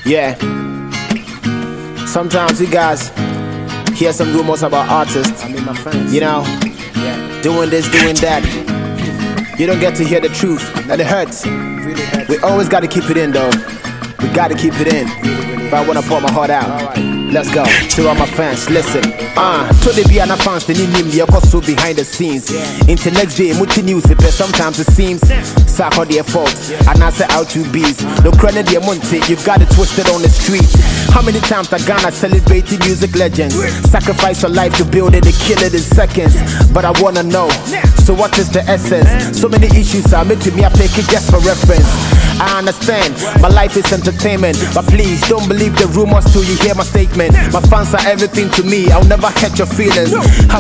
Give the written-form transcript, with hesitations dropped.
Yeah. Sometimes you guys hear some rumors about artists. I mean, my friends. You know, doing this, doing that. You don't get to hear the truth, and it hurts. We always gotta keep it in, though. We gotta keep it in. But I wanna pour my heart out. Let's go. To all my fans, listen. To the Biana fans, the name the so behind the scenes. Into next day, multi news, but sometimes it seems sack on their fault. And I say out to bees. No credit, dear Monte, you got it twisted on the street. How many times that Ghana celebrating music legends? Sacrifice your life to build it, they kill it in seconds. But I wanna know, so what is the essence? So many issues are made to me, I take it just for reference. I understand, my life is entertainment, but please don't believe the rumors till you hear my statement. My fans are everything to me, I'll never hurt your feelings. I